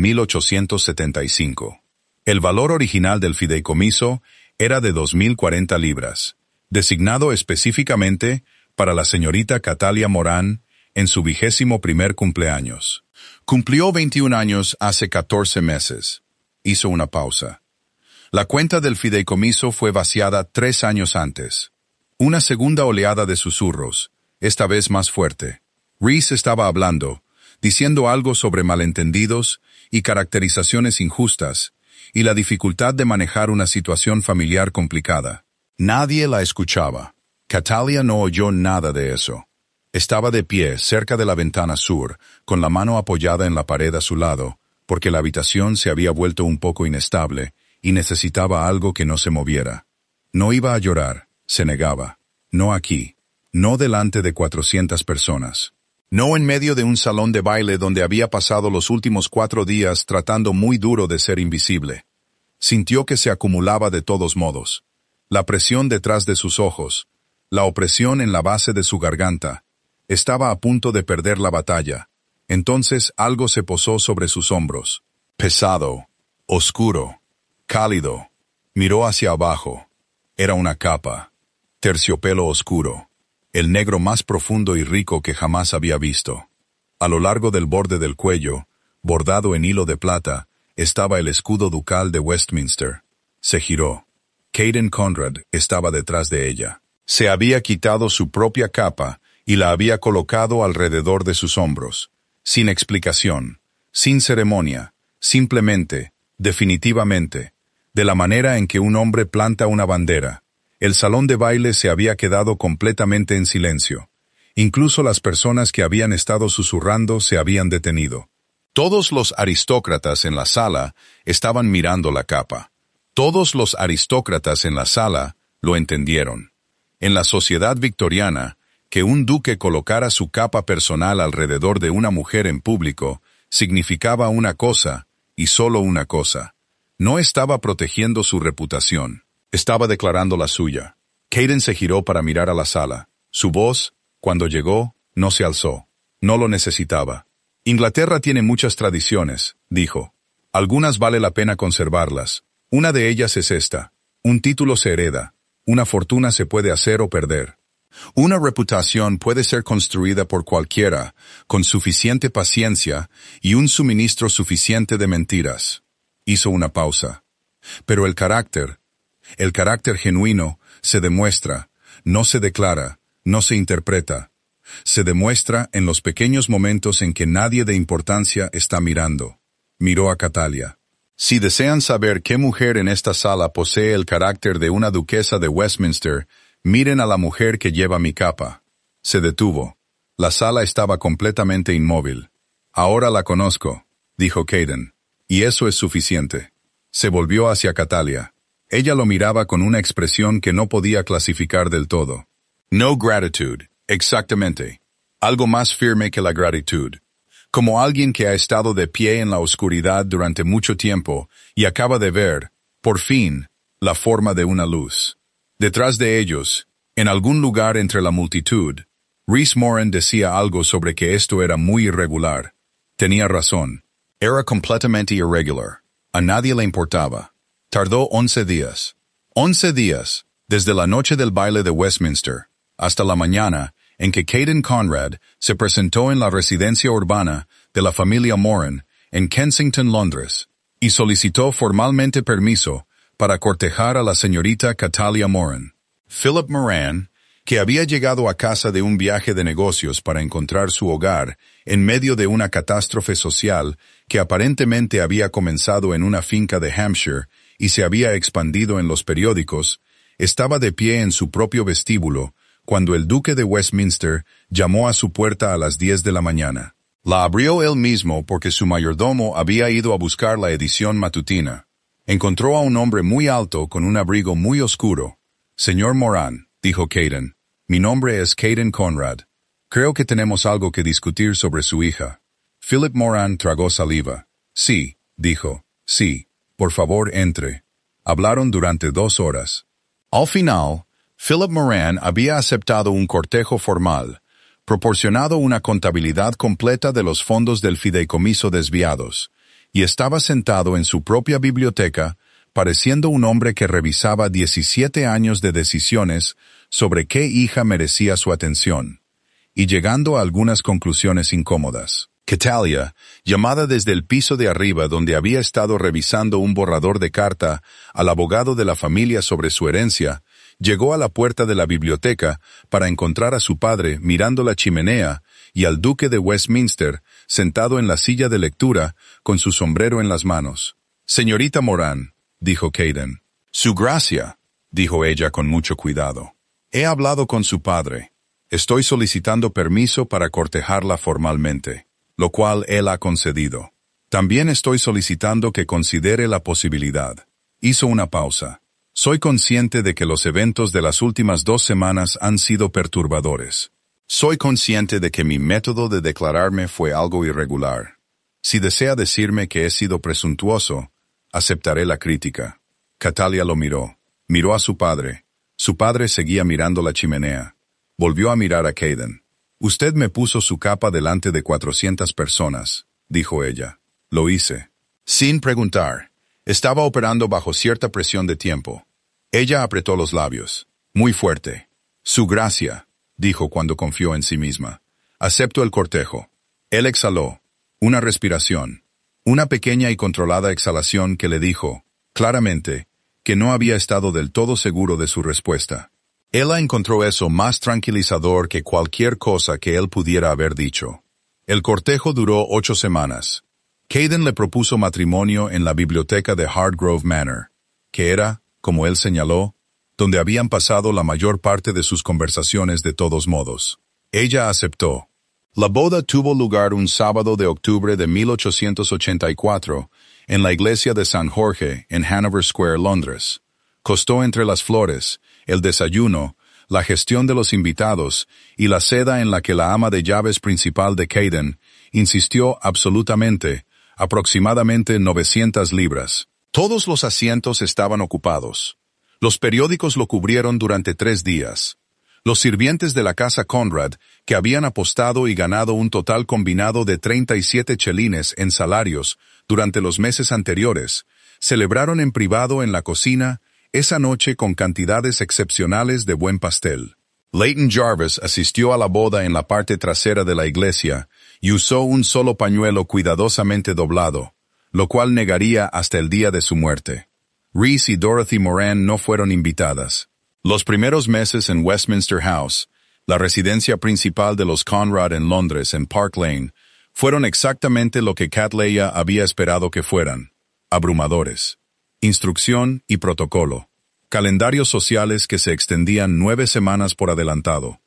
1875. El valor original del fideicomiso era de 2.040 libras, designado específicamente para la señorita Catalia Moran en su 21º cumpleaños. Cumplió 21 años hace 14 meses. Hizo una pausa. La cuenta del fideicomiso fue vaciada 3 años antes. Una segunda oleada de susurros, esta vez más fuerte. Reese estaba hablando, diciendo algo sobre malentendidos y caracterizaciones injustas, y la dificultad de manejar una situación familiar complicada. Nadie la escuchaba. Catalia no oyó nada de eso. Estaba de pie cerca de la ventana sur, con la mano apoyada en la pared a su lado, porque la habitación se había vuelto un poco inestable y necesitaba algo que no se moviera. No iba a llorar, se negaba. No aquí. No delante de 400 personas. No en medio de un salón de baile donde había pasado los últimos 4 días tratando muy duro de ser invisible. Sintió que se acumulaba de todos modos. La presión detrás de sus ojos, la opresión en la base de su garganta. Estaba a punto de perder la batalla. Entonces algo se posó sobre sus hombros. Pesado, oscuro, cálido. Miró hacia abajo. Era una capa. Terciopelo oscuro. El negro más profundo y rico que jamás había visto. A lo largo del borde del cuello, bordado en hilo de plata, estaba el escudo ducal de Westminster. Se giró. Caden Conrad estaba detrás de ella. Se había quitado su propia capa y la había colocado alrededor de sus hombros. Sin explicación, sin ceremonia, simplemente, definitivamente, de la manera en que un hombre planta una bandera. El salón de baile se había quedado completamente en silencio. Incluso las personas que habían estado susurrando se habían detenido. Todos los aristócratas en la sala estaban mirando la capa. Todos los aristócratas en la sala lo entendieron. En la sociedad victoriana, que un duque colocara su capa personal alrededor de una mujer en público significaba una cosa, y solo una cosa. No estaba protegiendo su reputación. Estaba declarando la suya. Caden se giró para mirar a la sala. Su voz, cuando llegó, no se alzó. No lo necesitaba. Inglaterra tiene muchas tradiciones, dijo. Algunas vale la pena conservarlas. Una de ellas es esta. Un título se hereda. Una fortuna se puede hacer o perder. Una reputación puede ser construida por cualquiera, con suficiente paciencia y un suministro suficiente de mentiras. Hizo una pausa. Pero el carácter genuino, se demuestra, no se declara, no se interpreta. Se demuestra en los pequeños momentos en que nadie de importancia está mirando. Miró a Catalia. Si desean saber qué mujer en esta sala posee el carácter de una duquesa de Westminster, miren a la mujer que lleva mi capa. Se detuvo. La sala estaba completamente inmóvil. Ahora la conozco, dijo Caden. Y eso es suficiente. Se volvió hacia Catalia. Ella lo miraba con una expresión que no podía clasificar del todo. No gratitud, exactamente. Algo más firme que la gratitud. Como alguien que ha estado de pie en la oscuridad durante mucho tiempo y acaba de ver, por fin, la forma de una luz. Detrás de ellos, en algún lugar entre la multitud, Reese Moran decía algo sobre que esto era muy irregular. Tenía razón. Era completamente irregular. A nadie le importaba. Tardó 11 días. 11 días, desde la noche del baile de Westminster, hasta la mañana en que Caden Conrad se presentó en la residencia urbana de la familia Moran en Kensington, Londres, y solicitó formalmente permiso para cortejar a la señorita Catalia Moran. Philip Moran, que había llegado a casa de un viaje de negocios para encontrar su hogar en medio de una catástrofe social que aparentemente había comenzado en una finca de Hampshire y se había expandido en los periódicos, estaba de pie en su propio vestíbulo cuando el duque de Westminster llamó a su puerta a las 10 de la mañana. La abrió él mismo porque su mayordomo había ido a buscar la edición matutina. Encontró a un hombre muy alto con un abrigo muy oscuro. Señor Moran, dijo Caden, mi nombre es Caden Conrad. Creo que tenemos algo que discutir sobre su hija. Philip Moran tragó saliva. Sí, dijo, sí. Por favor, entre. Hablaron durante 2 horas. Al final, Philip Moran había aceptado un cortejo formal, proporcionado una contabilidad completa de los fondos del fideicomiso desviados, y estaba sentado en su propia biblioteca, pareciendo un hombre que revisaba 17 años de decisiones sobre qué hija merecía su atención, y llegando a algunas conclusiones incómodas. Catalia, llamada desde el piso de arriba donde había estado revisando un borrador de carta al abogado de la familia sobre su herencia, llegó a la puerta de la biblioteca para encontrar a su padre mirando la chimenea y al duque de Westminster sentado en la silla de lectura con su sombrero en las manos. «Señorita Moran», dijo Caden. «Su gracia», dijo ella con mucho cuidado. «He hablado con su padre. Estoy solicitando permiso para cortejarla formalmente, lo cual él ha concedido. También estoy solicitando que considere la posibilidad». Hizo una pausa. «Soy consciente de que los eventos de las últimas 2 semanas han sido perturbadores. Soy consciente de que mi método de declararme fue algo irregular. Si desea decirme que he sido presuntuoso, aceptaré la crítica». Catalia lo miró. Miró a su padre. Su padre seguía mirando la chimenea. Volvió a mirar a Caden. «Usted me puso su capa delante de 400 personas», dijo ella. «Lo hice. Sin preguntar. Estaba operando bajo cierta presión de tiempo». Ella apretó los labios. «Muy fuerte». «Su gracia», dijo cuando confió en sí misma. «Acepto el cortejo». Él exhaló. Una respiración. Una pequeña y controlada exhalación que le dijo, claramente, que no había estado del todo seguro de su respuesta. Ella encontró eso más tranquilizador que cualquier cosa que él pudiera haber dicho. El cortejo duró 8 semanas. Caden le propuso matrimonio en la biblioteca de Hardgrove Manor, que era, como él señaló, donde habían pasado la mayor parte de sus conversaciones de todos modos. Ella aceptó. La boda tuvo lugar un sábado de octubre de 1884 en la iglesia de San Jorge en Hanover Square, Londres. Costó entre las flores, el desayuno, la gestión de los invitados y la seda en la que la ama de llaves principal de Caden insistió absolutamente, aproximadamente 900 libras. Todos los asientos estaban ocupados. Los periódicos lo cubrieron durante 3 días. Los sirvientes de la casa Conrad, que habían apostado y ganado un total combinado de 37 chelines en salarios durante los meses anteriores, celebraron en privado en la cocina esa noche con cantidades excepcionales de buen pastel. Leighton Jarvis asistió a la boda en la parte trasera de la iglesia y usó un solo pañuelo cuidadosamente doblado, lo cual negaría hasta el día de su muerte. Reese y Dorothy Moran no fueron invitadas. Los primeros meses en Westminster House, la residencia principal de los Conrad en Londres, en Park Lane, fueron exactamente lo que Cattleya había esperado que fueran: abrumadores. Instrucción y protocolo. Calendarios sociales que se extendían 9 semanas por adelantado.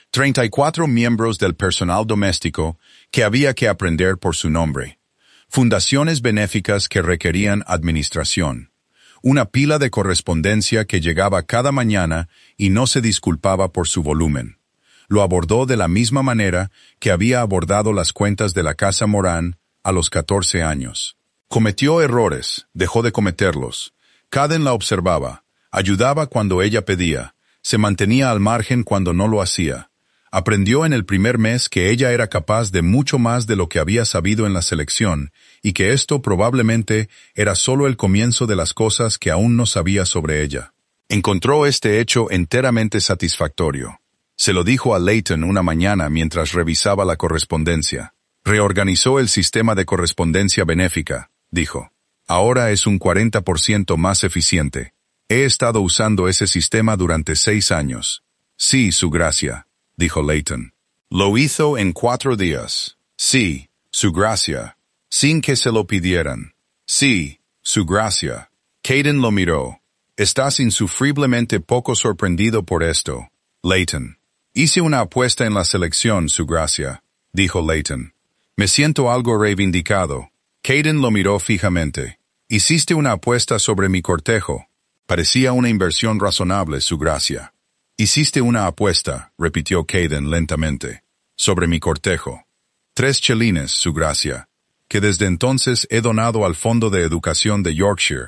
34 miembros del personal doméstico que había que aprender por su nombre. Fundaciones benéficas que requerían administración. Una pila de correspondencia que llegaba cada mañana y no se disculpaba por su volumen. Lo abordó de la misma manera que había abordado las cuentas de la casa Moran a los 14 años. Cometió errores, dejó de cometerlos. Caden la observaba, ayudaba cuando ella pedía, se mantenía al margen cuando no lo hacía. Aprendió en el primer mes que ella era capaz de mucho más de lo que había sabido en la selección, y que esto probablemente era solo el comienzo de las cosas que aún no sabía sobre ella. Encontró este hecho enteramente satisfactorio. Se lo dijo a Leighton una mañana mientras revisaba la correspondencia. Reorganizó el sistema de correspondencia benéfica, dijo. Ahora es un 40% más eficiente. He estado usando ese sistema durante 6 años. Sí, su gracia, dijo Leighton. Lo hizo en 4 días. Sí, su gracia. Sin que se lo pidieran. Sí, su gracia. Caden lo miró. Estás insufriblemente poco sorprendido por esto, Leighton. Hice una apuesta en la selección, su gracia, dijo Leighton. Me siento algo reivindicado. Caden lo miró fijamente. Hiciste una apuesta sobre mi cortejo. Parecía una inversión razonable, su gracia. Hiciste una apuesta, repitió Caden lentamente, sobre mi cortejo. 3 chelines, su gracia, que desde entonces he donado al Fondo de Educación de Yorkshire,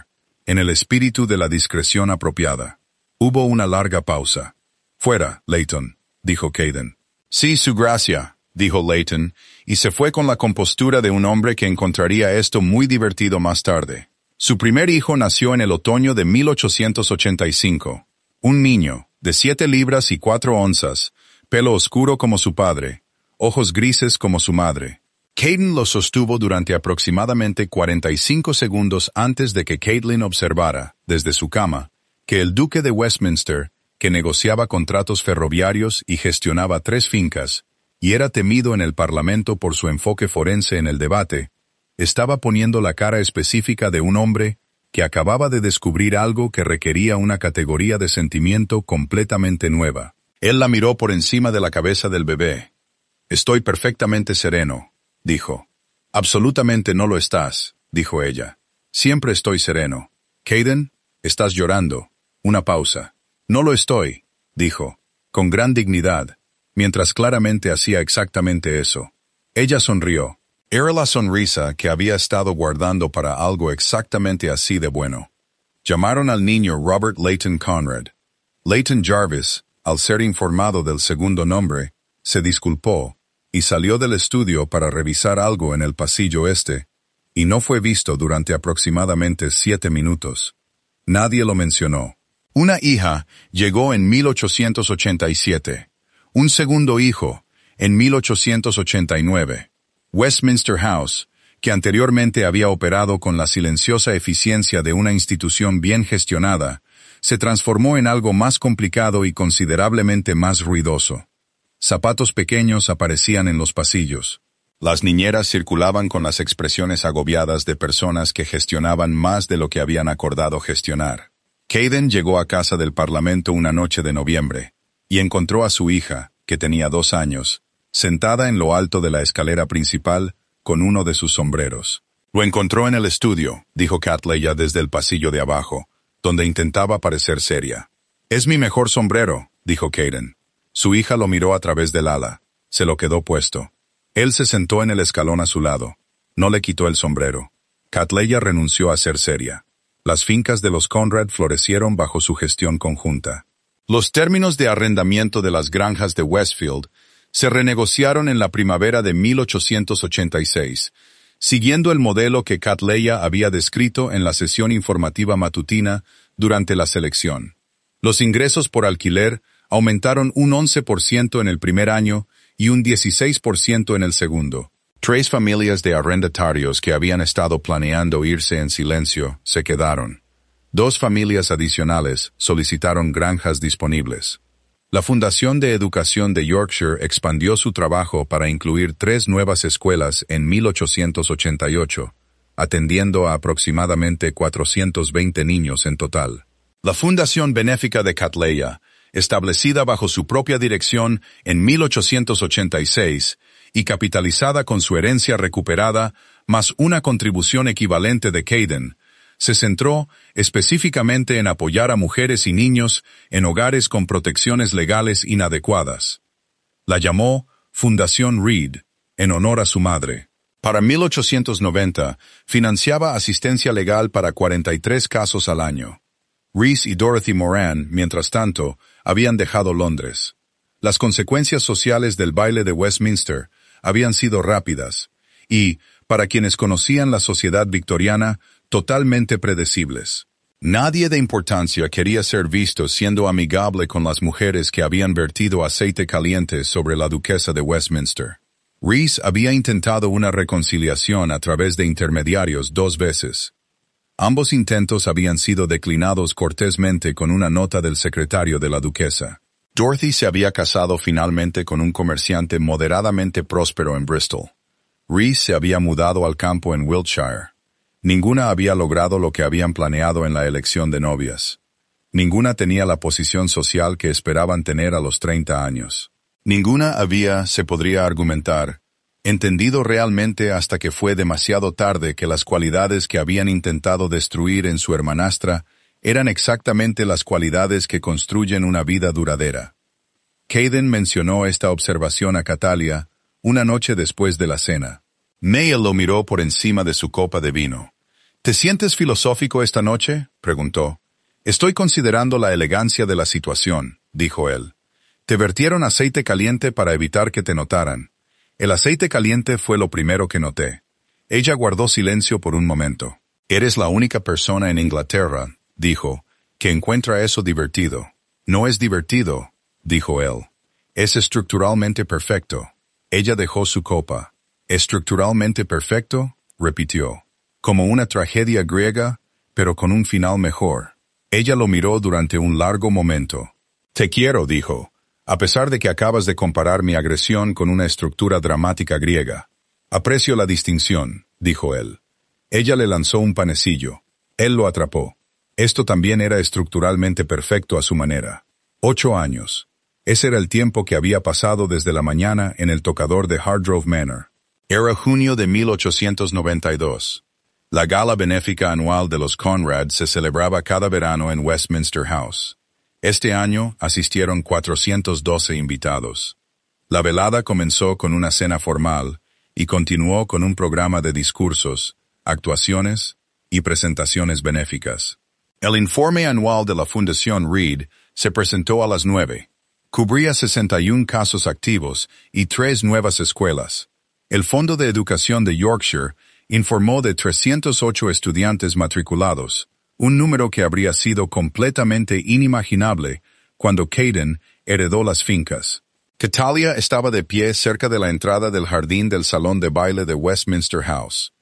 en el espíritu de la discreción apropiada. Hubo una larga pausa. «Fuera, Leighton», dijo Caden. «Sí, su gracia», dijo Leighton, y se fue con la compostura de un hombre que encontraría esto muy divertido más tarde. Su primer hijo nació en el otoño de 1885. Un niño, de 7 libras y 4 onzas, pelo oscuro como su padre, ojos grises como su madre. Caden lo sostuvo durante aproximadamente 45 segundos antes de que Caitlin observara, desde su cama, que el duque de Westminster, que negociaba contratos ferroviarios y gestionaba 3 fincas, y era temido en el Parlamento por su enfoque forense en el debate, estaba poniendo la cara específica de un hombre que acababa de descubrir algo que requería una categoría de sentimiento completamente nueva. Él la miró por encima de la cabeza del bebé. «Estoy perfectamente sereno», dijo. «Absolutamente no lo estás», dijo ella. «Siempre estoy sereno». «Caden, estás llorando». Una pausa. «No lo estoy», dijo, con gran dignidad, mientras claramente hacía exactamente eso. Ella sonrió. Era la sonrisa que había estado guardando para algo exactamente así de bueno. Llamaron al niño Robert Leighton Conrad. Leighton Jarvis, al ser informado del segundo nombre, se disculpó y salió del estudio para revisar algo en el pasillo este, y no fue visto durante aproximadamente 7 minutos. Nadie lo mencionó. Una hija llegó en 1887. Un segundo hijo, en 1889. Westminster House, que anteriormente había operado con la silenciosa eficiencia de una institución bien gestionada, se transformó en algo más complicado y considerablemente más ruidoso. Zapatos pequeños aparecían en los pasillos. Las niñeras circulaban con las expresiones agobiadas de personas que gestionaban más de lo que habían acordado gestionar. Caden llegó a casa del Parlamento una noche de noviembre, y encontró a su hija, que tenía 2 años, sentada en lo alto de la escalera principal, con uno de sus sombreros. «Lo encontró en el estudio», dijo Cattleya desde el pasillo de abajo, donde intentaba parecer seria. «Es mi mejor sombrero», dijo Caden. Su hija lo miró a través del ala. Se lo quedó puesto. Él se sentó en el escalón a su lado. No le quitó el sombrero. Cattleya renunció a ser seria. Las fincas de los Conrad florecieron bajo su gestión conjunta. Los términos de arrendamiento de las granjas de Westfield se renegociaron en la primavera de 1886, siguiendo el modelo que Cattleya había descrito en la sesión informativa matutina durante la selección. Los ingresos por alquiler aumentaron un 11% en el primer año y un 16% en el segundo. 3 familias de arrendatarios que habían estado planeando irse en silencio se quedaron. 2 familias adicionales solicitaron granjas disponibles. La Fundación de Educación de Yorkshire expandió su trabajo para incluir 3 nuevas escuelas en 1888, atendiendo a aproximadamente 420 niños en total. La Fundación Benéfica de Cattleya, establecida bajo su propia dirección en 1886 y capitalizada con su herencia recuperada, más una contribución equivalente de Caden, se centró específicamente en apoyar a mujeres y niños en hogares con protecciones legales inadecuadas. La llamó Fundación Reed, en honor a su madre. Para 1890, financiaba asistencia legal para 43 casos al año. Rhys y Dorothy Moran, mientras tanto, habían dejado Londres. Las consecuencias sociales del baile de Westminster habían sido rápidas y, para quienes conocían la sociedad victoriana, totalmente predecibles. Nadie de importancia quería ser visto siendo amigable con las mujeres que habían vertido aceite caliente sobre la duquesa de Westminster. Rhys había intentado una reconciliación a través de intermediarios 2 veces. Ambos intentos habían sido declinados cortésmente con una nota del secretario de la duquesa. Dorothy se había casado finalmente con un comerciante moderadamente próspero en Bristol. Rhys se había mudado al campo en Wiltshire. Ninguna había logrado lo que habían planeado en la elección de novias. Ninguna tenía la posición social que esperaban tener a los 30 años. Ninguna había, se podría argumentar, entendido realmente hasta que fue demasiado tarde que las cualidades que habían intentado destruir en su hermanastra eran exactamente las cualidades que construyen una vida duradera. Caden mencionó esta observación a Catalia una noche después de la cena. Maya lo miró por encima de su copa de vino. ¿Te sientes filosófico esta noche?, preguntó. Estoy considerando la elegancia de la situación, dijo él. Te vertieron aceite caliente para evitar que te notaran. El aceite caliente fue lo primero que noté. Ella guardó silencio por un momento. Eres la única persona en Inglaterra, dijo, que encuentra eso divertido. No es divertido, dijo él. Es estructuralmente perfecto. Ella dejó su copa. ¿Estructuralmente perfecto?, repitió. Como una tragedia griega, pero con un final mejor. Ella lo miró durante un largo momento. Te quiero, dijo, a pesar de que acabas de comparar mi agresión con una estructura dramática griega. Aprecio la distinción, dijo él. Ella le lanzó un panecillo. Él lo atrapó. Esto también era estructuralmente perfecto a su manera. 8 años. Ese era el tiempo que había pasado desde la mañana en el tocador de Hardgrove Manor. Era junio de 1892. La gala benéfica anual de los Conrad se celebraba cada verano en Westminster House. Este año asistieron 412 invitados. La velada comenzó con una cena formal y continuó con un programa de discursos, actuaciones y presentaciones benéficas. El informe anual de la Fundación Reed se presentó a las 9. Cubría 61 casos activos y 3 nuevas escuelas. El Fondo de Educación de Yorkshire informó de 308 estudiantes matriculados, un número que habría sido completamente inimaginable cuando Caden heredó las fincas. Catalia estaba de pie cerca de la entrada del jardín del salón de baile de Westminster House.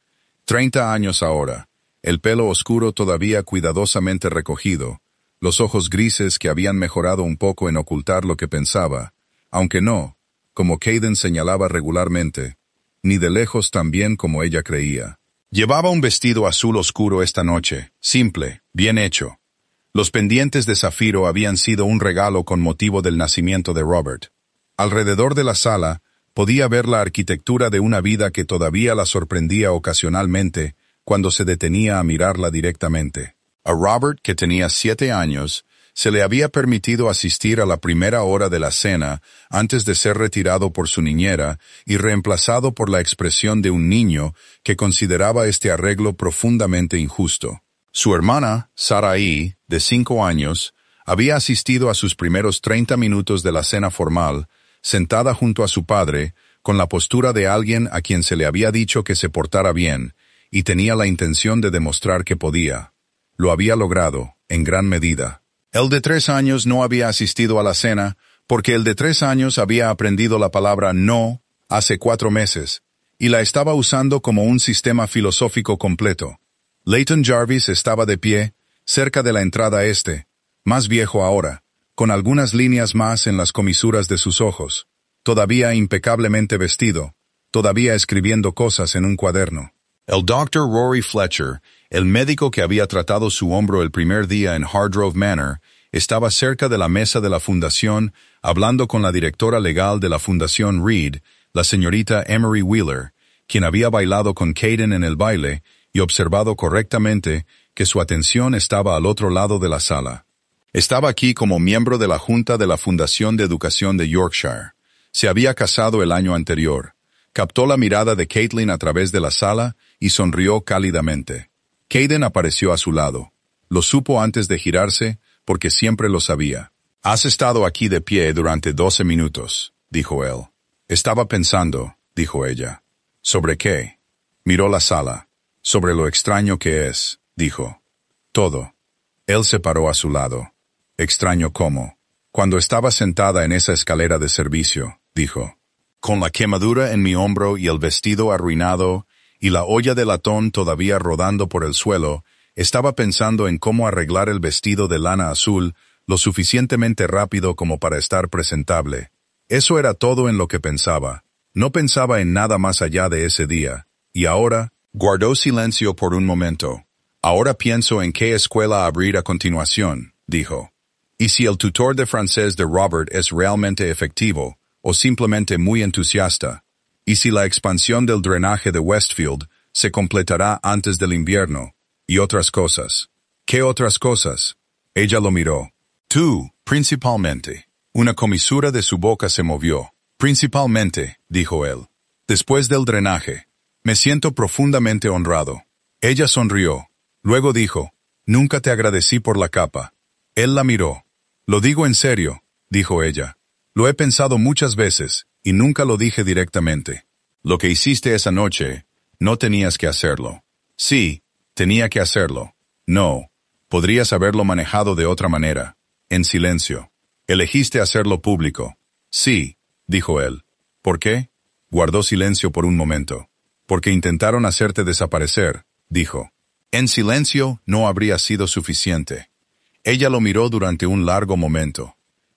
30 años ahora, el pelo oscuro todavía cuidadosamente recogido, los ojos grises que habían mejorado un poco en ocultar lo que pensaba, aunque no, como Caden señalaba regularmente, ni de lejos tan bien como ella creía. Llevaba un vestido azul oscuro esta noche, simple, bien hecho. Los pendientes de zafiro habían sido un regalo con motivo del nacimiento de Robert. Alrededor de la sala, podía ver la arquitectura de una vida que todavía la sorprendía ocasionalmente cuando se detenía a mirarla directamente. A Robert, que tenía 7 años, se le había permitido asistir a la primera hora de la cena antes de ser retirado por su niñera y reemplazado por la expresión de un niño que consideraba este arreglo profundamente injusto. Su hermana, Sarai, de 5 años, había asistido a sus primeros 30 minutos de la cena formal, sentada junto a su padre, con la postura de alguien a quien se le había dicho que se portara bien, y tenía la intención de demostrar que podía. Lo había logrado, en gran medida. El de 3 años no había asistido a la cena, porque el de 3 años había aprendido la palabra no hace 4 meses, y la estaba usando como un sistema filosófico completo. Leighton Jarvis estaba de pie, cerca de la entrada este, más viejo ahora, con algunas líneas más en las comisuras de sus ojos, todavía impecablemente vestido, todavía escribiendo cosas en un cuaderno. El Dr. Rory Fletcher, el médico que había tratado su hombro el primer día en Hardgrove Manor, estaba cerca de la mesa de la fundación hablando con la directora legal de la Fundación Reed, la señorita Emery Wheeler, quien había bailado con Caden en el baile y observado correctamente que su atención estaba al otro lado de la sala. Estaba aquí como miembro de la Junta de la Fundación de Educación de Yorkshire. Se había casado el año anterior. Captó la mirada de Caitlin a través de la sala y sonrió cálidamente. Caden apareció a su lado. Lo supo antes de girarse, porque siempre lo sabía. «Has estado aquí de pie durante 12 minutos», dijo él. «Estaba pensando», dijo ella. «¿Sobre qué?» Miró la sala. «Sobre lo extraño que es», dijo. «Todo». Él se paró a su lado. «¿Extraño cómo?» «Cuando estaba sentada en esa escalera de servicio», dijo. «Con la quemadura en mi hombro y el vestido arruinado, y la olla de latón todavía rodando por el suelo, estaba pensando en cómo arreglar el vestido de lana azul lo suficientemente rápido como para estar presentable. Eso era todo en lo que pensaba. No pensaba en nada más allá de ese día. Y ahora, guardó silencio por un momento. «Ahora pienso en qué escuela abrir a continuación», dijo. «Y si el tutor de francés de Robert es realmente efectivo, o simplemente muy entusiasta, y si la expansión del drenaje de Westfield se completará antes del invierno, y otras cosas». «¿Qué otras cosas?» Ella lo miró. «Tú, principalmente». Una comisura de su boca se movió. «Principalmente», dijo él. «Después del drenaje. Me siento profundamente honrado». Ella sonrió, Luego dijo, «Nunca te agradecí por la capa». Él la miró. «Lo digo en serio», dijo ella. «Lo he pensado muchas veces, y nunca lo dije directamente. Lo que hiciste esa noche, no tenías que hacerlo». «Sí, tenía que hacerlo». «No, podrías haberlo manejado de otra manera». En silencio. «Elegiste hacerlo público». «Sí», dijo él. «¿Por qué?» Guardó silencio por un momento. «Porque intentaron hacerte desaparecer», dijo. En silencio no habría sido suficiente. Ella lo miró durante un largo momento.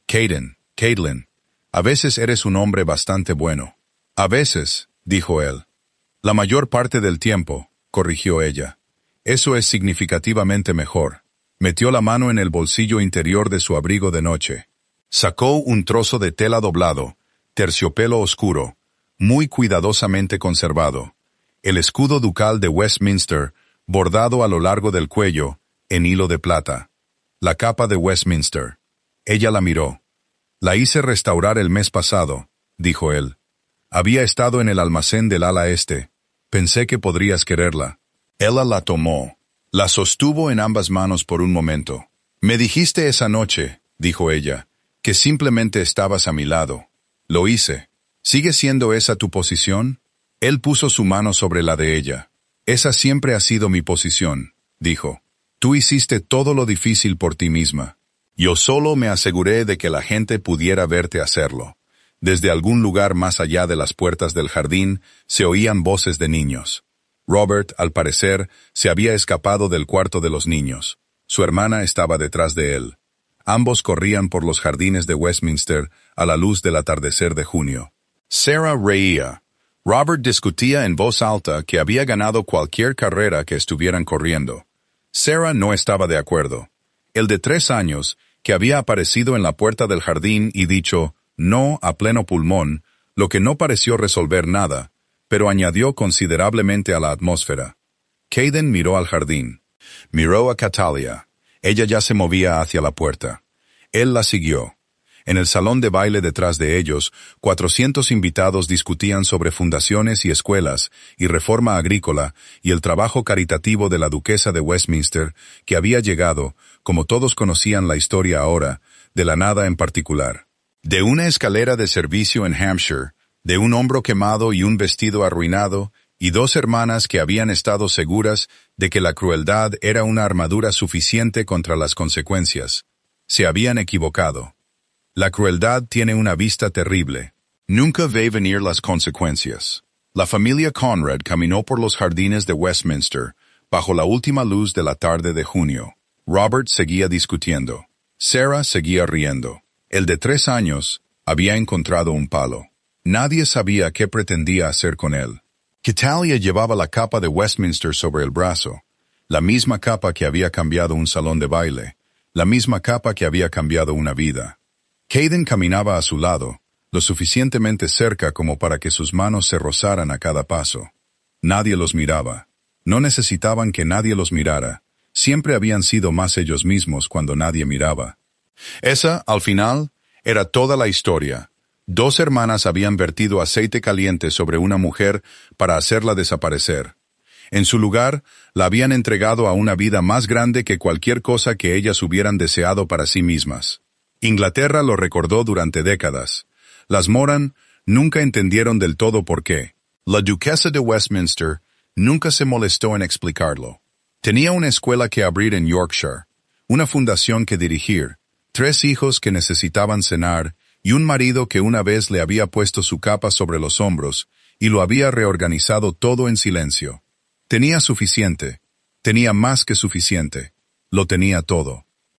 Caitlin, a veces eres un hombre bastante bueno». «A veces», dijo él. «La mayor parte del tiempo», corrigió ella. «Eso es significativamente mejor». Metió la mano en el bolsillo interior de su abrigo de noche. Sacó un trozo de tela doblado, terciopelo oscuro, muy cuidadosamente conservado, el escudo ducal de Westminster, bordado a lo largo del cuello, en hilo de plata. La capa de Westminster. Ella la miró. «La hice restaurar el mes pasado», dijo él. «Había estado en el almacén del ala este. Pensé que podrías quererla». Ella la tomó. La sostuvo en ambas manos por un momento. «Me dijiste esa noche», dijo ella, «que simplemente estabas a mi lado». «Lo hice». «¿Sigue siendo esa tu posición?» Él puso su mano sobre la de ella. «Esa siempre ha sido mi posición», dijo. «Tú hiciste todo lo difícil por ti misma. Yo solo me aseguré de que la gente pudiera verte hacerlo». Desde algún lugar más allá de las puertas del jardín se oían voces de niños. Robert, al parecer, se había escapado del cuarto de los niños. Su hermana estaba detrás de él. Ambos corrían por los jardines de Westminster a la luz del atardecer de junio. Sarah reía. Robert discutía en voz alta que había ganado cualquier carrera que estuvieran corriendo. Sarah no estaba de acuerdo. El de 3 años, que había aparecido en la puerta del jardín y dicho «no» a pleno pulmón, lo que no pareció resolver nada, pero añadió considerablemente a la atmósfera. Caden miró al jardín. Miró a Catalia. Ella ya se movía hacia la puerta. Él la siguió. En el salón de baile detrás de ellos, 400 invitados discutían sobre fundaciones y escuelas, y reforma agrícola, y el trabajo caritativo de la duquesa de Westminster, que había llegado, como todos conocían la historia ahora, de la nada en particular. De una escalera de servicio en Hampshire, de un hombro quemado y un vestido arruinado, y 2 hermanas que habían estado seguras de que la crueldad era una armadura suficiente contra las consecuencias. Se habían equivocado. La crueldad tiene una vista terrible. Nunca ve venir las consecuencias. La familia Conrad caminó por los jardines de Westminster, bajo la última luz de la tarde de junio. Robert seguía discutiendo. Sarah seguía riendo. El de 3 años había encontrado un palo. Nadie sabía qué pretendía hacer con él. Catalia llevaba la capa de Westminster sobre el brazo, la misma capa que había cambiado un salón de baile, la misma capa que había cambiado una vida. Caden caminaba a su lado, lo suficientemente cerca como para que sus manos se rozaran a cada paso. Nadie los miraba. No necesitaban que nadie los mirara. Siempre habían sido más ellos mismos cuando nadie miraba. Esa, al final, era toda la historia. 2 hermanas habían vertido aceite caliente sobre una mujer para hacerla desaparecer. En su lugar, la habían entregado a una vida más grande que cualquier cosa que ellas hubieran deseado para sí mismas. Inglaterra lo recordó durante décadas. Las Moran nunca entendieron del todo por qué. La duquesa de Westminster nunca se molestó en explicarlo. Tenía una escuela que abrir en Yorkshire, una fundación que dirigir, 3 hijos que necesitaban cenar, y un marido que una vez le había puesto su capa sobre los hombros y lo había reorganizado todo en silencio. Tenía suficiente, tenía más que suficiente, lo tenía todo.